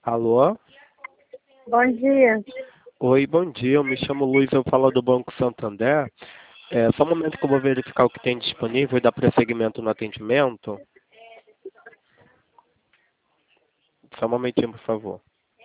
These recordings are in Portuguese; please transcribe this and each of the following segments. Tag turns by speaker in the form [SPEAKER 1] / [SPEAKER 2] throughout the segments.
[SPEAKER 1] Alô?
[SPEAKER 2] Bom dia.
[SPEAKER 1] Oi, bom dia. Eu me chamo Luiz, eu falo do Banco Santander. Só um momento que eu vou verificar o que tem disponível e dar prosseguimento no atendimento. Só um momentinho, por favor.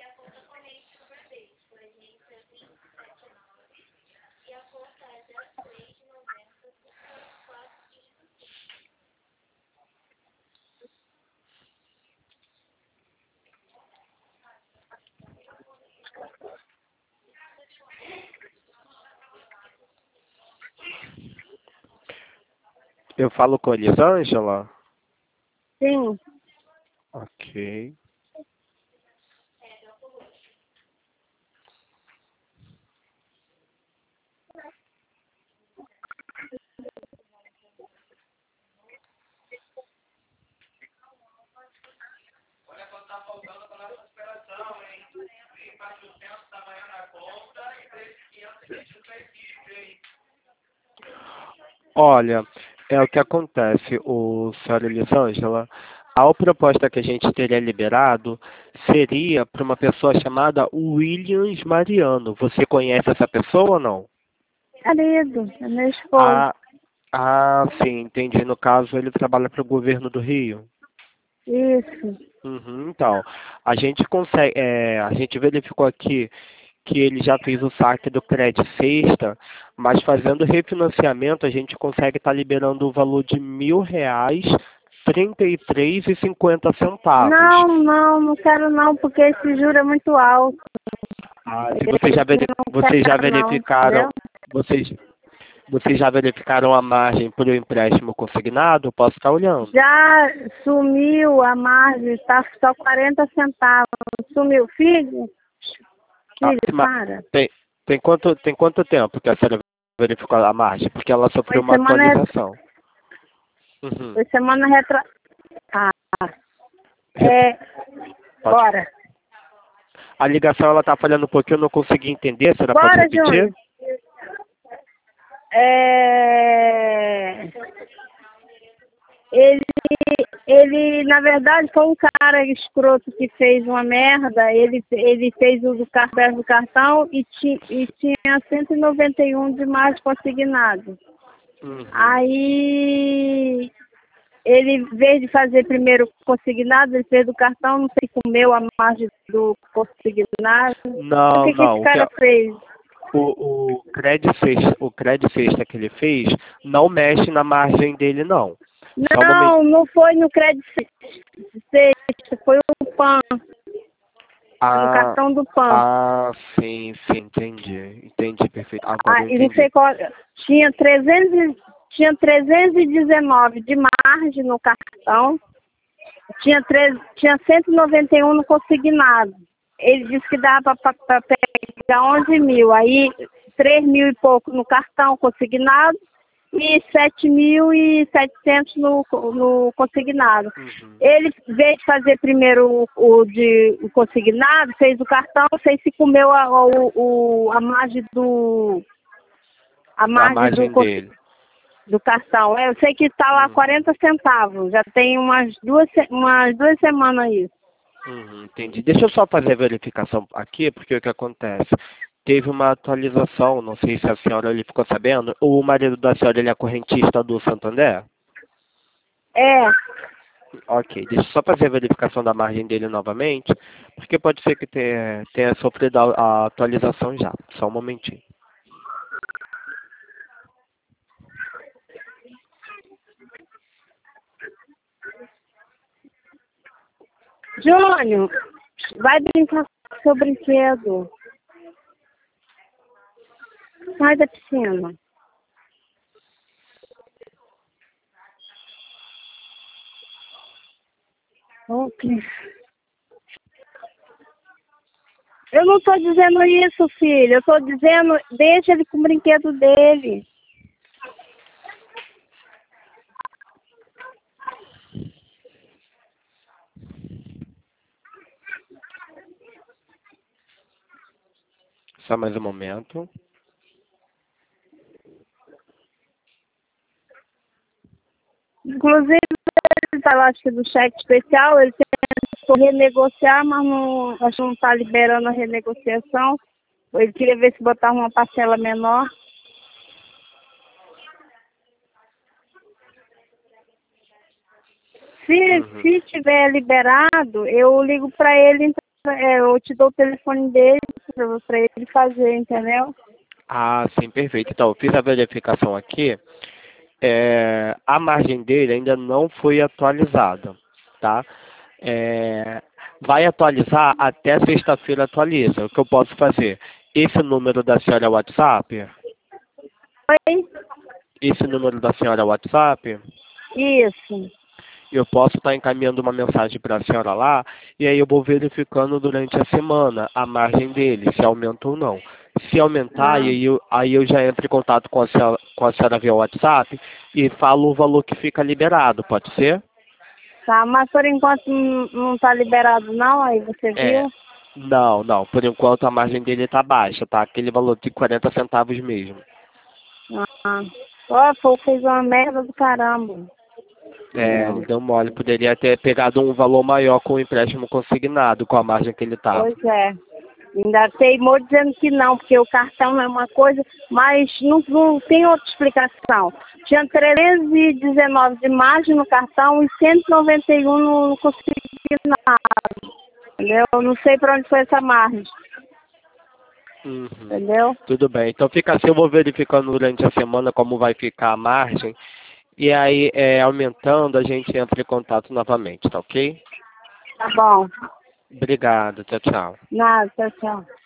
[SPEAKER 1] Eu falo com a Elisângela?
[SPEAKER 2] Sim.
[SPEAKER 1] Ok. Olha, é o que acontece, senhora Elisângela. A proposta que a gente teria liberado seria para uma pessoa chamada Williams Mariano. Você conhece essa pessoa ou não?
[SPEAKER 2] Marido, é meu esposo.
[SPEAKER 1] Ah, sim, entendi. No caso, ele trabalha para o governo do Rio.
[SPEAKER 2] Isso.
[SPEAKER 1] Então, a gente consegue, a gente verificou aqui que ele já fez o saque do Cred Sexta, mas fazendo refinanciamento a gente consegue estar liberando o valor de R$ 1.000, 33,50.
[SPEAKER 2] Não quero não, porque esse juro é muito alto.
[SPEAKER 1] Se vocês já,
[SPEAKER 2] Não
[SPEAKER 1] vocês já
[SPEAKER 2] quero não,
[SPEAKER 1] verificaram,
[SPEAKER 2] entendeu?
[SPEAKER 1] vocês, vocês já verificaram a margem para o empréstimo consignado? Eu posso estar olhando.
[SPEAKER 2] Já sumiu a margem, está só 40 centavos. Sumiu. Filho,
[SPEAKER 1] Ah,
[SPEAKER 2] para.
[SPEAKER 1] tem quanto tempo que a senhora verificou a margem? Porque ela sofreu
[SPEAKER 2] Foi
[SPEAKER 1] uma
[SPEAKER 2] semana,
[SPEAKER 1] atualização. Uhum.
[SPEAKER 2] foi semana retra... Ah,
[SPEAKER 1] Pode.
[SPEAKER 2] bora.
[SPEAKER 1] A ligação ela tá falhando um pouquinho, eu não consegui entender. A senhora pode
[SPEAKER 2] Bora,
[SPEAKER 1] repetir?
[SPEAKER 2] Júnior. É... Ele, na verdade, foi um cara escroto que fez uma merda. Ele fez o do cartão e tinha 191 de mais consignado.
[SPEAKER 1] Uhum.
[SPEAKER 2] Aí, ele, em vez de fazer primeiro o consignado, ele fez do cartão, não sei, comeu a margem do consignado.
[SPEAKER 1] Não,
[SPEAKER 2] O que esse cara fez?
[SPEAKER 1] O Cred Sexta que ele fez não mexe na margem dele, não. Só um momento.
[SPEAKER 2] Não foi no crédito sexta, foi o PAN, no cartão do PAN.
[SPEAKER 1] Sim, entendi, perfeito. Agora eu
[SPEAKER 2] E não
[SPEAKER 1] entendi.
[SPEAKER 2] sei qual, tinha 319 de margem no cartão, tinha 191 no consignado. Ele disse que dava para pegar 11 mil, aí 3 mil e pouco no cartão consignado e 7.700 no consignado.
[SPEAKER 1] Uhum.
[SPEAKER 2] Ele, em vez de fazer primeiro o consignado, fez o cartão, não sei se comeu a margem
[SPEAKER 1] A margem dele.
[SPEAKER 2] do cartão. Eu sei que está lá 40 centavos, já tem umas duas semanas isso.
[SPEAKER 1] Entendi. Deixa eu só fazer a verificação aqui, porque o que acontece? Teve uma atualização, não sei se a senhora ele ficou sabendo. O marido da senhora ele é correntista do Santander?
[SPEAKER 2] É.
[SPEAKER 1] Ok, deixa eu só fazer a verificação da margem dele novamente, porque pode ser que tenha sofrido a atualização já. Só um momentinho.
[SPEAKER 2] Júnior, vai brincar com seu brinquedo. Sai da piscina. Ok. Eu não estou dizendo isso, filho. Eu estou dizendo, deixa ele com o brinquedo dele.
[SPEAKER 1] Só mais um momento.
[SPEAKER 2] Inclusive, ele está lá, acho que do cheque especial, ele tem tentou renegociar, mas não, acho que não está liberando a renegociação. Ele queria ver se botava uma parcela menor. Se tiver liberado, eu ligo para ele, então, eu te dou o telefone dele para ele fazer, entendeu?
[SPEAKER 1] Ah, sim, perfeito. Então, eu fiz a verificação aqui. A margem dele ainda não foi atualizada, tá? Vai atualizar até sexta-feira, atualiza. O que eu posso fazer? Esse número da senhora é o WhatsApp?
[SPEAKER 2] Oi?
[SPEAKER 1] Esse número da senhora é o WhatsApp?
[SPEAKER 2] Isso.
[SPEAKER 1] Eu posso estar encaminhando uma mensagem para a senhora lá, e aí eu vou verificando durante a semana a margem dele, se aumenta ou não. Se aumentar,
[SPEAKER 2] Ah,
[SPEAKER 1] aí eu já entro em contato com a senhora via WhatsApp e falo o valor que fica liberado, pode ser?
[SPEAKER 2] tá, mas por enquanto não está liberado não, aí você
[SPEAKER 1] É.
[SPEAKER 2] viu?
[SPEAKER 1] Não, não. Por enquanto a margem dele está baixa, tá? Aquele valor de 40 centavos mesmo.
[SPEAKER 2] Ah, ó, fez uma merda do caramba.
[SPEAKER 1] Ele deu mole. Poderia ter pegado um valor maior com o empréstimo consignado, com a margem que ele estava.
[SPEAKER 2] Pois é. Ainda teimou dizendo que não, porque o cartão é uma coisa, mas não tem outra explicação. Tinha 319 de margem no cartão e 191 no consignado. Entendeu? Eu não sei para onde foi essa margem. Entendeu?
[SPEAKER 1] Tudo bem. Então fica assim, eu vou verificando durante a semana como vai ficar a margem. E aí, aumentando, a gente entra em contato novamente, tá ok?
[SPEAKER 2] Tá bom.
[SPEAKER 1] Obrigado. Tchau, tchau.
[SPEAKER 2] Nada, tchau, tchau.